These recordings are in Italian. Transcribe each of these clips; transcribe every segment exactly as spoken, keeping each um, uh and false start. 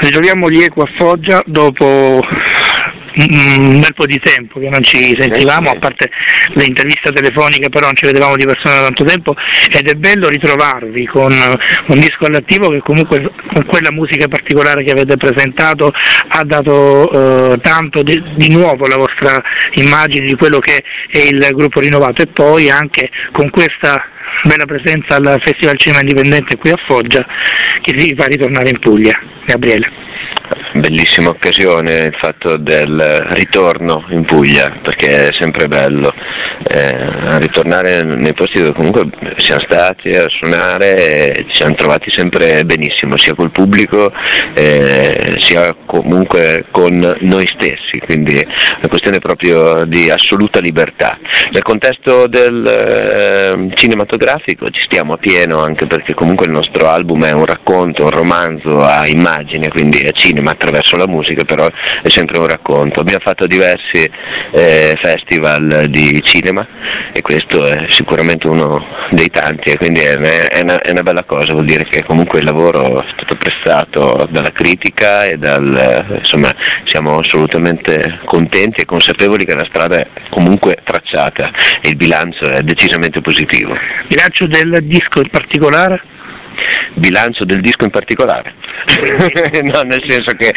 Ritroviamo gli Eco a Foggia dopo un bel po' di tempo che non ci sentivamo, a parte le interviste telefoniche, però non ci vedevamo di persona da tanto tempo, ed è bello ritrovarvi con un disco all'attivo che comunque con quella musica particolare che avete presentato ha dato eh, tanto di, di nuovo la vostra immagine di quello che è il gruppo rinnovato, e poi anche con questa bella presenza al Festival Cinema Indipendente qui a Foggia che si fa ritornare in Puglia. Gabriele. Bellissima occasione il fatto del ritorno in Puglia, perché è sempre bello eh, ritornare nei posti dove comunque siamo stati a suonare e ci siamo trovati sempre benissimo, sia col pubblico eh, sia comunque con noi stessi, quindi è una questione proprio di assoluta libertà. Nel contesto del eh, cinematografico ci stiamo a pieno, anche perché comunque il nostro album è un racconto, un romanzo a immagine, quindi è cinema attraverso la musica, però è sempre un racconto. Abbiamo fatto diversi eh, festival di cinema e questo è sicuramente uno dei tanti, e quindi è una, è una bella cosa, vuol dire che comunque il lavoro è stato apprezzato dalla critica e dal, insomma, siamo assolutamente contenti e consapevoli che la strada è comunque tracciata e il bilancio è decisamente positivo. Bilancio del disco in particolare? Bilancio del disco in particolare? No, nel senso che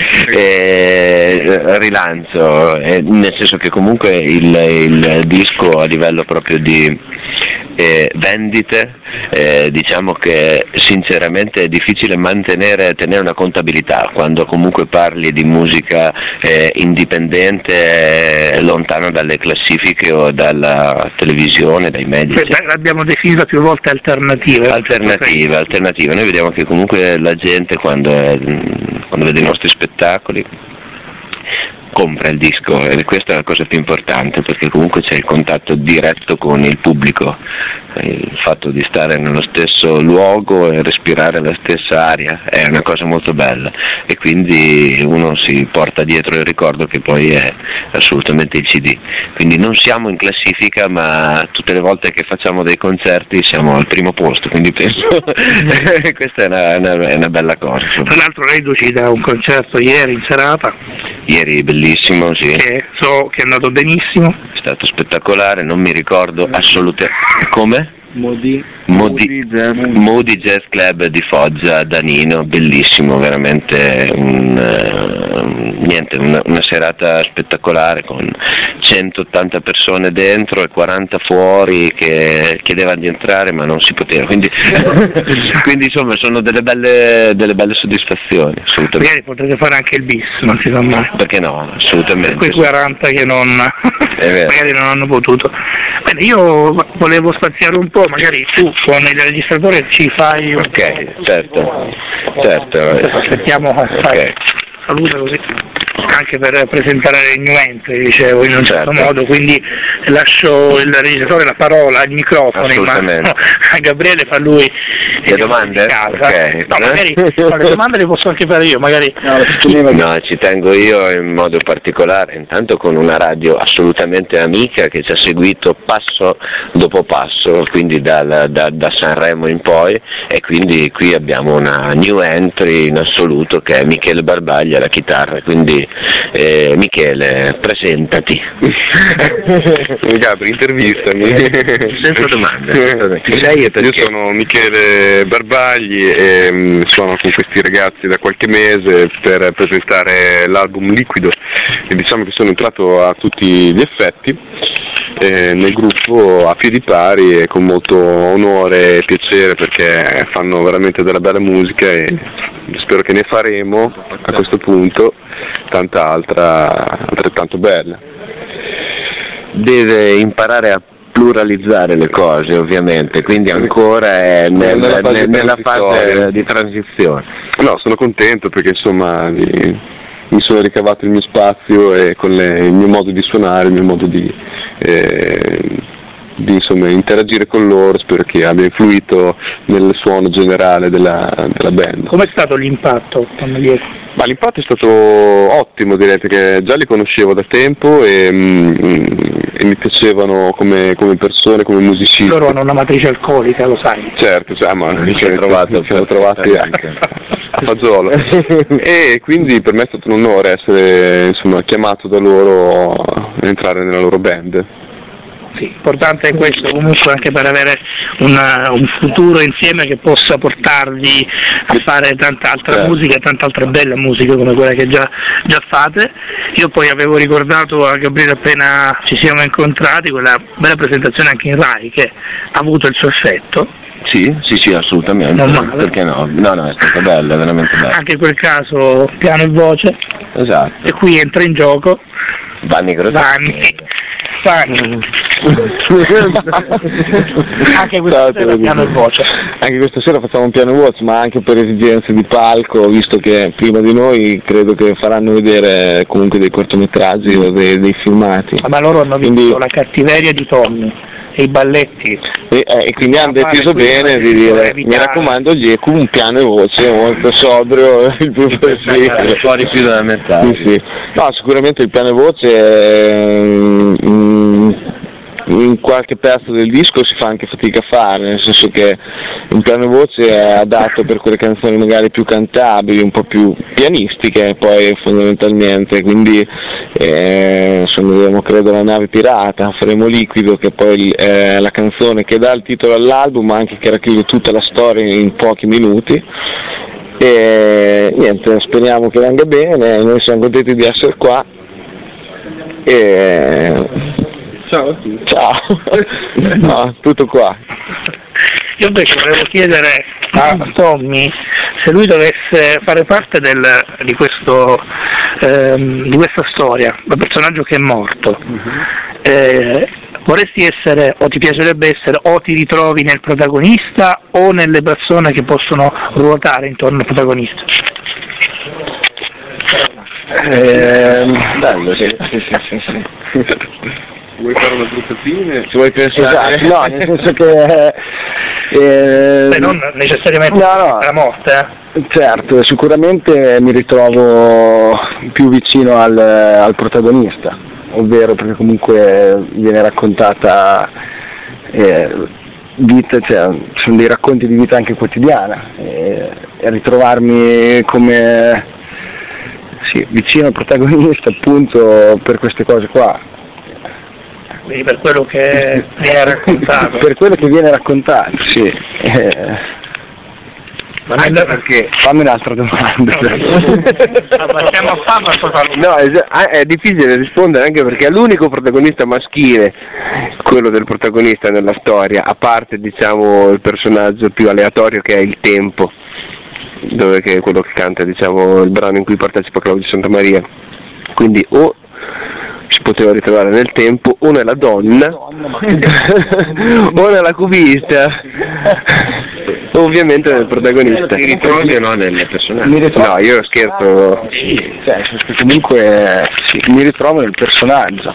eh, rilancio, eh, nel senso che comunque il, il disco a livello proprio di eh, vendite, eh, diciamo che sinceramente è difficile mantenere, tenere una contabilità quando comunque parli di musica eh, indipendente, eh, lontano dalle classifiche o dalla televisione, dai media. L'abbiamo definita più volte alternativa. Alternativa, alternativa. Noi vediamo che comunque la gente quando, è, quando vede i nostri spettacoli compra il disco, e questa è la cosa più importante, perché comunque c'è il contatto diretto con il pubblico, il fatto di stare nello stesso luogo e respirare la stessa aria è una cosa molto bella, e quindi uno si porta dietro il ricordo che poi è assolutamente il C D. Quindi non siamo in classifica, ma tutte le volte che facciamo dei concerti siamo al primo posto, quindi penso questa è una, una, è una bella cosa. Tra l'altro reduci da un concerto ieri in serata. Ieri bellissimo, sì. Che so che è andato benissimo. È stato spettacolare, non mi ricordo assolutamente. Come? Modi, Modi, Modi Jazz Club di Foggia, Danino, bellissimo, veramente un, uh, niente, una, una serata spettacolare con centottanta persone dentro e quaranta fuori che chiedevano di entrare ma non si poteva, quindi, quindi insomma sono delle belle, delle belle soddisfazioni, assolutamente. Magari potrete fare anche il bis, non si sa mai. Perché no, assolutamente. Quei quaranta che non magari non hanno potuto. Bene, io volevo spaziare un po', magari tu con il registratore ci fai un ok, certo, certo. Aspettiamo a fare okay. Salute così, anche per presentare il new entry, dicevo, in un certo, certo modo, quindi lascio il registratore la parola, il microfono in mano a Gabriele, fa lui le domande? Okay. No, magari no, le domande le posso anche fare io, magari no, no, ci tengo io in modo particolare, intanto con una radio assolutamente amica che ci ha seguito passo dopo passo, quindi dal, da, da Sanremo in poi, e quindi qui abbiamo una new entry in assoluto che è Michele Barbaglia alla chitarra, quindi eh, Michele, presentati. Gabri, intervistami. Senza domande. Chi sei e perché? Io sono Michele Barbagli e mh, suono con questi ragazzi da qualche mese per presentare l'album Liquido, e diciamo che sono entrato a tutti gli effetti eh, nel gruppo a piedi pari e con molto onore e piacere, perché fanno veramente della bella musica e spero che ne faremo a questo punto tanta altra altrettanto bella. Deve imparare a pluralizzare le cose, ovviamente, quindi ancora è nel, nella, fase, nel, nella fase di transizione. No, sono contento perché insomma mi, mi sono ricavato il mio spazio e con le, il mio modo di suonare, il mio modo di, eh, di insomma, interagire con loro, spero che abbia influito nel suono generale della, della band. Com'è stato l'impatto con gli Eco? Ma l'impatto è stato ottimo, direi, perché già li conoscevo da tempo e, e mi piacevano come, come persone, come musicisti. Loro hanno una matrice alcolica, lo sai. Certo, cioè, ma mi ci ho trovato, ci siamo trovati anche a fagiolo. E quindi per me è stato un onore essere, insomma, chiamato da loro a entrare nella loro band. Sì, importante è questo comunque, anche per avere una, un futuro insieme che possa portarvi a fare tanta altra certo. musica e tanta altra bella musica come quella che già, già fate. Io poi avevo ricordato a Gabriele appena ci siamo incontrati quella bella presentazione anche in Rai che ha avuto il suo effetto. Sì, sì, sì, assolutamente. Non male. Perché no? No, no, è stata bella, veramente bella. Anche in quel caso piano e voce. Esatto. E qui entra in gioco Vanni Grossetti. Vanni. Vanni. Anche questa sera piano e voce. Anche questa sera facciamo un piano e voce, ma anche per esigenze di palco, visto che prima di noi credo che faranno vedere comunque dei cortometraggi o dei, dei filmati. Ma loro hanno visto Quindi... la cattiveria di Tommy e i balletti. E, eh, e quindi hanno deciso bene di dire, mi raccomando Gieco, un piano e voce molto sobrio, il più possibile. Fuori più della metà. Sì, sì. No, sicuramente il piano e voce è, mm, in qualche pezzo del disco si fa anche fatica a fare, nel senso che un piano e voce è adatto per quelle canzoni magari più cantabili, un po' più pianistiche poi fondamentalmente, quindi eh, suoneremo credo La nave pirata, faremo Liquido che poi è la canzone che dà il titolo all'album ma anche che racchiude tutta la storia in pochi minuti. E niente, speriamo che venga bene, noi siamo contenti di essere qua e Ciao a tutti. ciao. No, tutto qua. Io invece volevo chiedere a Tommy se lui dovesse fare parte del, di, questo, ehm, di questa storia, il personaggio che è morto, eh, vorresti essere, o ti piacerebbe essere, o ti ritrovi nel protagonista o nelle persone che possono ruotare intorno al protagonista? Eh, bello, sì, sì, sì, sì, sì. Vuoi fare una brutta fine? Ci vuoi pensare? Esatto, no, nel senso che... Eh, Beh, non necessariamente no, no. la morte, eh? Certo, sicuramente mi ritrovo più vicino al, al protagonista, ovvero perché comunque viene raccontata eh, vita, cioè, sono dei racconti di vita anche quotidiana e, e ritrovarmi come sì, vicino al protagonista appunto per queste cose qua. Quindi per quello che viene raccontato. Per quello che viene raccontato, sì. Eh, Ma anche perché fammi un'altra domanda. passiamo a Fabio e poi parlo. No, è, è difficile rispondere anche perché è l'unico protagonista maschile, quello del protagonista nella storia, a parte diciamo il personaggio più aleatorio che è il Tempo, dove che è quello che canta diciamo il brano in cui partecipa Claudio Santamaria. Quindi o si poteva ritrovare nel Tempo o nella donna o nella cubista, ovviamente nel protagonista. Ti ritrovi o no nelle persone? Mi ritrovo... No, io scherzo. Sì, cioè, comunque sì, mi ritrovo nel personaggio,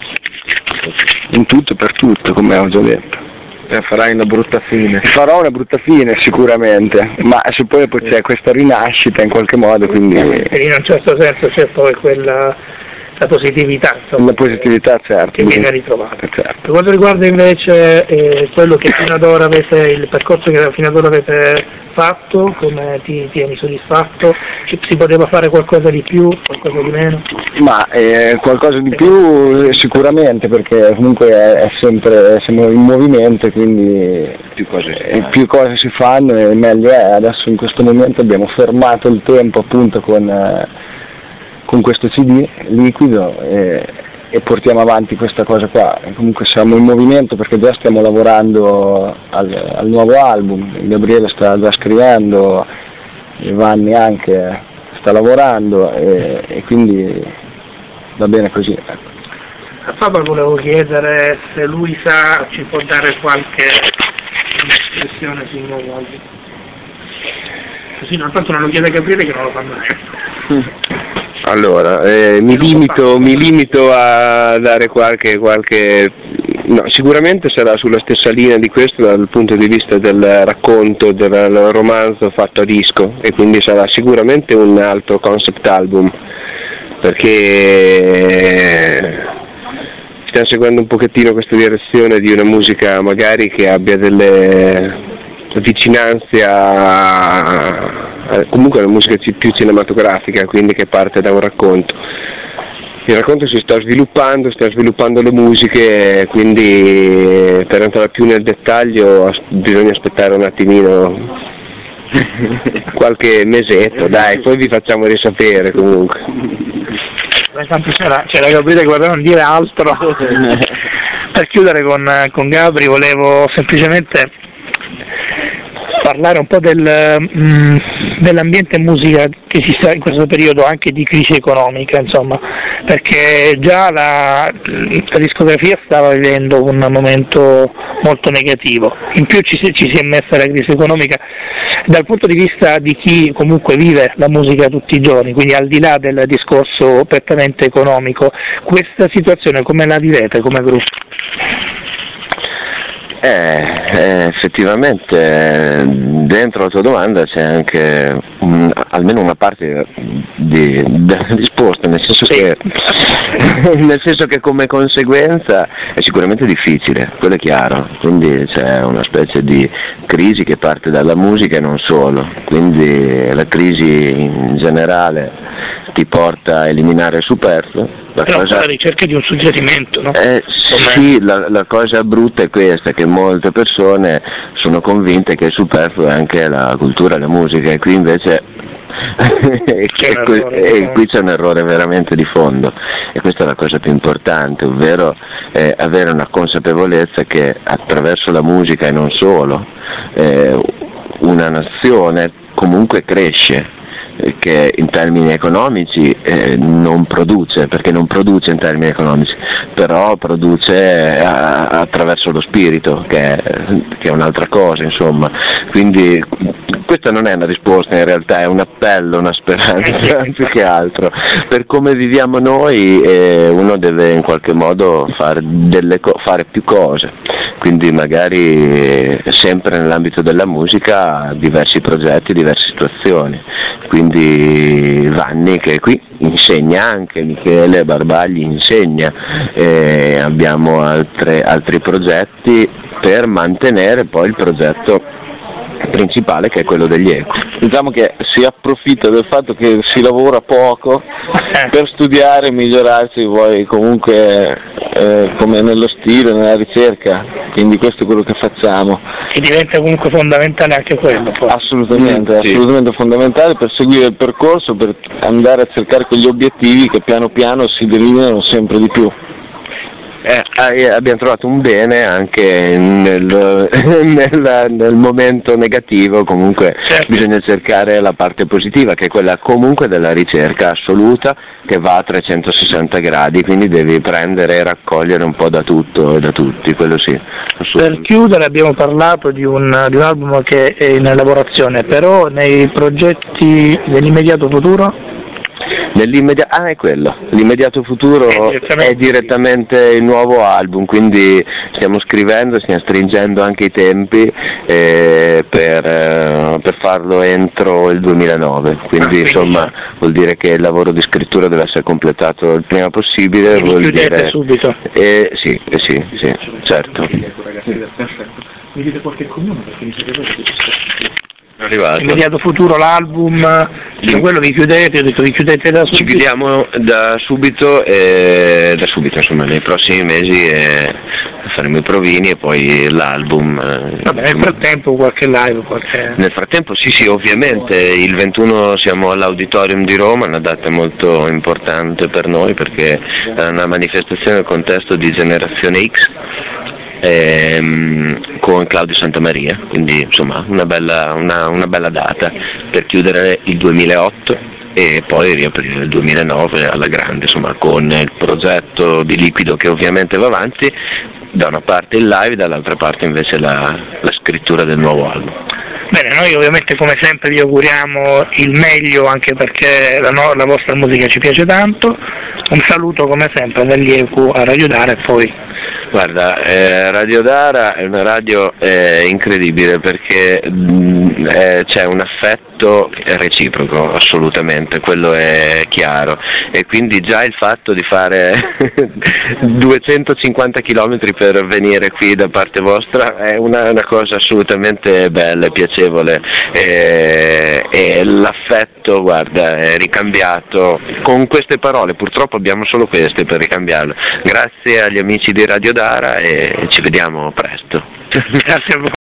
in tutto e per tutto, come ho già detto. Eh, farai una brutta fine. Farò una brutta fine sicuramente, ma se poi, poi c'è questa rinascita in qualche modo, quindi... E in un certo senso c'è poi quella... la positività, insomma, la positività, certo, che viene ritrovata. Certo. Per quanto riguarda invece eh, quello che fino ad ora avete, il percorso che fino ad ora avete fatto, come ti tieni soddisfatto? Ci, si poteva fare qualcosa di più, qualcosa di meno? Ma eh, qualcosa di più eh, sicuramente, perché comunque è, è sempre siamo in movimento, quindi Più cose si eh, fanno. più cose si fanno e meglio è. Adesso in questo momento abbiamo fermato il tempo appunto con eh, con questo C D Liquido e, e portiamo avanti questa cosa qua. Comunque siamo in movimento perché già stiamo lavorando al, al nuovo album, Gabriele sta già scrivendo, Vanni anche sta lavorando e, e quindi va bene così. A Fabio volevo chiedere se lui sa, ci può dare qualche espressione sul nuovo album. Così non tanto non lo chiede a Gabriele che non lo fa mai. Allora, eh, mi, limito, mi limito a dare qualche, qualche... No, sicuramente sarà sulla stessa linea di questo dal punto di vista del racconto, del romanzo fatto a disco e quindi sarà sicuramente un altro concept album perché stiamo seguendo un pochettino questa direzione di una musica magari che abbia delle vicinanze a, a comunque una musica più cinematografica, quindi che parte da un racconto. Il racconto si sta sviluppando, sta sviluppando le musiche, quindi per entrare più nel dettaglio bisogna aspettare un attimino, qualche mesetto, dai, poi vi facciamo risapere comunque. Tanto c'era, c'era Gabriele che voleva non dire altro. Per chiudere con, con Gabri volevo semplicemente parlare un po' del, mh, dell'ambiente musica che si sta in questo periodo anche di crisi economica, insomma, perché già la, la discografia stava vivendo un momento molto negativo, in più ci, ci si è messa la crisi economica dal punto di vista di chi comunque vive la musica tutti i giorni, quindi al di là del discorso prettamente economico. Questa situazione come la vivete come gruppo? Eh, eh, effettivamente dentro la tua domanda c'è anche un, almeno una parte di, di risposta, nel senso, sì. che, nel senso che come conseguenza è sicuramente difficile, quello è chiaro, quindi c'è una specie di crisi che parte dalla musica e non solo, quindi la crisi in generale ti porta a eliminare il superfluo. La Però cosa... alla ricerca di un suggerimento, no? Eh, sì, la, la cosa brutta è questa, che molte persone sono convinte che il superfluo è anche la cultura e la musica, e qui invece e, qui, e qui c'è un errore veramente di fondo, e questa è la cosa più importante, ovvero eh, avere una consapevolezza che attraverso la musica e non solo eh, una nazione comunque cresce, che in termini economici eh, non produce, perché non produce in termini economici, però produce a, attraverso lo spirito, che è, che è un'altra cosa, insomma. Quindi questa non è una risposta, in realtà è un appello, una speranza, più che altro. Per come viviamo noi eh, uno deve in qualche modo fare, delle co- fare più cose, quindi magari eh, sempre nell'ambito della musica diversi progetti, diverse situazioni. Quindi Vanni, che qui insegna anche, Michele Barbagli insegna, eh, abbiamo altre, altri progetti per mantenere poi il progetto principale, che è quello degli Eco. Diciamo che si approfitta del fatto che si lavora poco per studiare e migliorarsi, vuoi comunque eh, come nello stile, nella ricerca, quindi questo è quello che facciamo. Che diventa comunque fondamentale anche quello. Poi. Assolutamente, sì. assolutamente fondamentale per seguire il percorso, per andare a cercare quegli obiettivi che piano piano si delineano sempre di più. Eh, abbiamo trovato un bene anche nel, nel, nel momento negativo, comunque certo. Bisogna cercare la parte positiva, che è quella comunque della ricerca assoluta, che va a trecentosessanta gradi, quindi devi prendere e raccogliere un po' da tutto e da tutti, quello sì. Per chiudere abbiamo parlato di un, di un album che è in lavorazione, però nei progetti dell'immediato futuro? Nell'immediato, ah è quello, l'immediato futuro è direttamente il nuovo album, quindi stiamo scrivendo, stiamo stringendo anche i tempi eh, per, eh, per farlo entro il duemilanove, quindi insomma vuol dire che il lavoro di scrittura deve essere completato il prima possibile, vuol dire subito. Eh, sì, eh, sì, sì, certo. Mi dite qualche cognome perché mi siete Arrivato. Immediato futuro l'album, cioè quello vi chiudete, ho detto vi chiudete da subito? Ci chiudiamo da subito, e, da subito insomma nei prossimi mesi e faremo i provini e poi l'album. Vabbè, nel frattempo qualche live? Qualche... Nel frattempo sì sì, ovviamente il ventuno siamo all'Auditorium di Roma, una data molto importante per noi perché è una manifestazione nel contesto di Generazione X. Ehm, con Claudio Santamaria, quindi insomma una bella, una, una bella data per chiudere il duemilaotto e poi riaprire il duemilanove alla grande, insomma con il progetto di Liquido che ovviamente va avanti, da una parte il live, dall'altra parte invece la, la scrittura del nuovo album. Bene, noi ovviamente come sempre vi auguriamo il meglio, anche perché la, no, la vostra musica ci piace tanto. Un saluto come sempre dagli Eco a Radio Dare e poi Guarda, eh, Radio Dara è una radio eh, incredibile perché mh, eh, c'è un affetto reciproco, assolutamente, quello è chiaro, e quindi già il fatto di fare duecentocinquanta chilometri per venire qui da parte vostra è una, una cosa assolutamente bella e piacevole, e, e l'affetto, guarda, è ricambiato con queste parole, purtroppo abbiamo solo queste per ricambiarlo. Grazie agli amici di Radio Dara e ci vediamo presto. Grazie a voi.